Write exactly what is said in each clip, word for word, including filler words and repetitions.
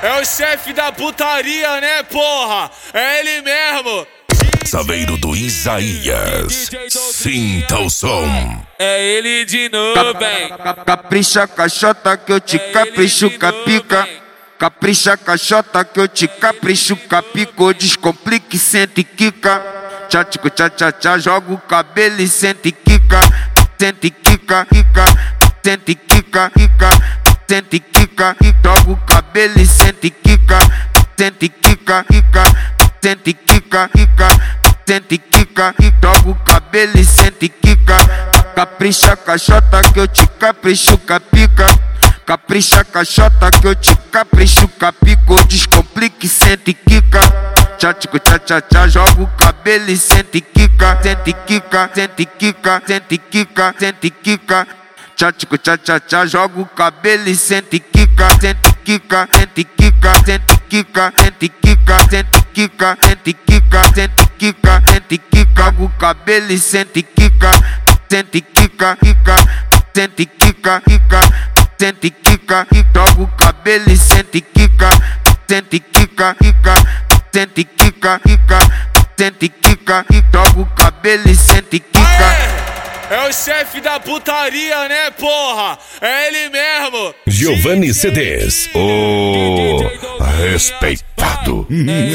É o chefe da putaria, né, porra? É ele mesmo. Saveiro do Isaías, sinta o som. É ele de novo, bem. Capricha caixota que eu te capricho capica. Capricha caixota que eu te capricho capico. Descomplique, sente e quica. Tchá tico tchá tchá tchá, joga o cabelo e sente e quica. Sente e quica, quica. Sente e quica, quica. Sente e quica, joga o cabelo e sente e quica. Sente e quica, quica. Sente e quica, quica. Sente e quica, joga o cabelo e sente e quica. Capricha caixota que eu te capricho capica. Capricha caixota que eu te capricho capico. Descomplique, sente e quica. Tchá tico tchá tchá tchá, joga o cabelo e sente e quica. Sente e quica, sente e quica, sente e quica, sente e quica. Tchá tico tchá tchá tchá, joga o cabelo e sente e quica. Sente e quica, sente e quica, sente e quica, sente e quica, sente e quica, sente e quica, sente e quica, sente e quica. Joga o cabelo e sente e quica. Sente e quica, quica, sente e quica, quica. Sente e quica, joga o cabelo e sente e quica. Sente e quica, quica. Sente e quica, quica. Sente e quica, joga o cabelo e sente e quica. É o chefe da putaria, né, porra? É ele mesmo. Giovanni C Ds, o respeitado.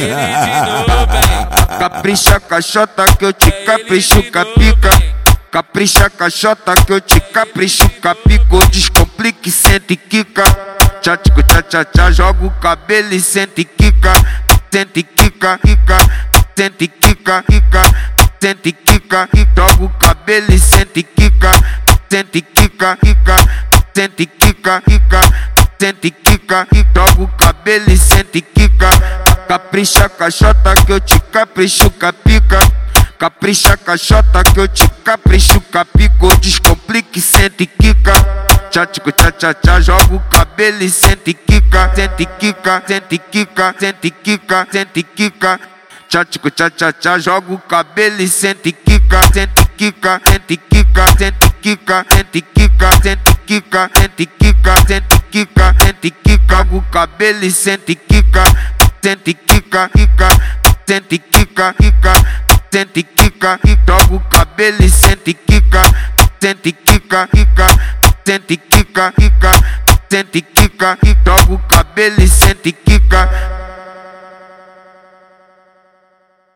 Capricha caixota que eu te capricho capica. Capricha caixota que eu te capricho capico. Descomplique, sente e quica. Tchá tico tchá tchá tchá, joga o cabelo e sente e quica. Sente e quica, quica. Sente e quica, quica. Sente e quica, joga o cabelo e sente e quica. Sente e quica, quica. Sente e quica, quica. Sente e quica, joga o cabelo e sente e quica. Capricha caixota que eu te capricho capica. Capricha caixota que eu te capricho capico. Descomplique, sente e quica. Tchá tico tchá tchá tchá, joga o cabelo e sente e quica. Sente e quica, sente e quica, sente e quica, sente e quica. Tchá tico tchá tchá tchá, joga o cabelo e sente e quica. Sente e quica, sente e quica, sente e quica, sente e quica, sente e quica, sente e quica, sente e quica, sente e quica. Joga o cabelo e sente e quica. Sente e quica, quica. Sente e quica, quica. Sente e quica, joga o cabelo e sente e quica. Sente e quica, quica. Sente e quica, quica. Sente e quica, joga o cabelo e sente e quica.